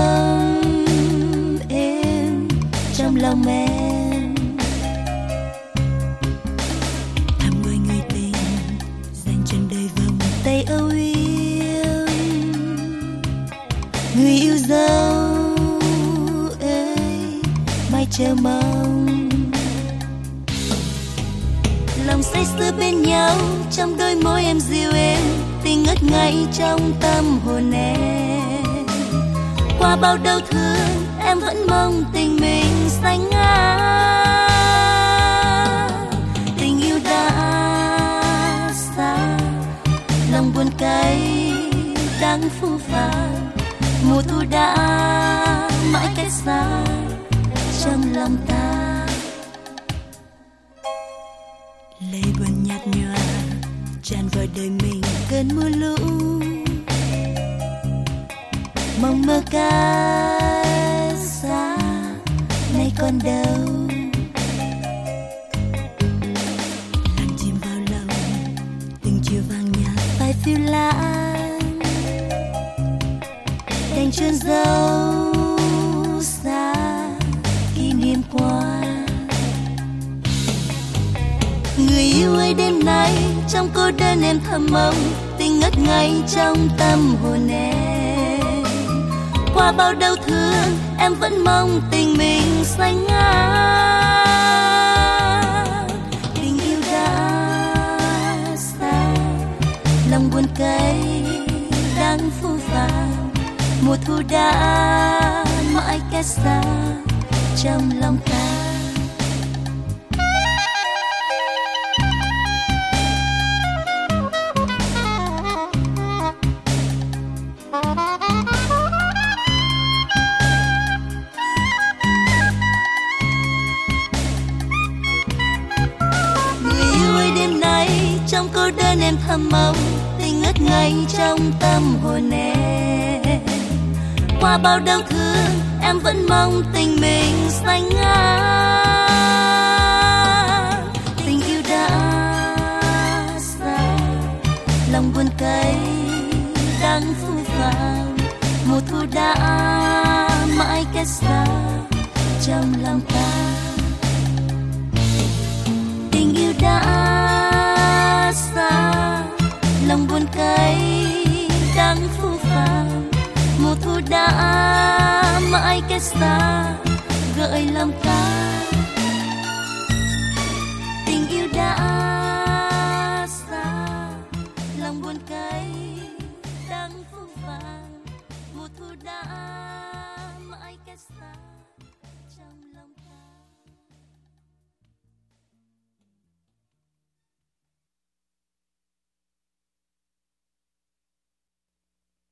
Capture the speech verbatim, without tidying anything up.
dâm êm trong lòng em. Thăm người người tình dành trọn đời vòng tay âu yếm. Người yêu dấu ơi mai chờ mong, lòng say sưa bên nhau trong đôi môi em dịu êm, tình ngất ngây trong tâm hồn em. Qua bao đau thương em vẫn mong tình mình xanh ngát. Tình yêu đã xa, lòng buồn cay đắng phũ phàng. Mùa thu đã mãi cách xa trong lòng ta. Lệ buồn nhạt nhòa tràn vào đời mình cơn mưa lũ. Mong mơ cách xa nay còn đâu. Lặng chìm vào lòng từng chiều vàng nhạt phai phiêu lãng. Đành chôn dấu xa kỷ niệm qua. Người yêu ơi đêm nay trong cô đơn em thầm mong, tình ngất ngây trong tâm hồn em. Qua bao đau thương em vẫn mong tình mình xanh ngát. Tình yêu đã xa, lòng buồn cay đắng phũ phàng. Mùa thu đã mãi cách xa trong lòng ta. Trong cô đơn em thầm mong, tình ngất ngây trong tâm hồn em. Qua bao đau thương em vẫn mong tình mình xanh ngát. Tình yêu đã xa, lòng buồn cay đắng phũ phàng. Mùa thu đã mãi cách xa trong lòng ta. Tình yêu đã xa, lòng buồn cay đắng phũ phàng. Mùa thu đã mãi cách xa gợi lòng ta. Tình yêu đã xa, lòng buồn cay đắng phũ phàng. Mùa thu đã mãi cách xa trong lòng ta.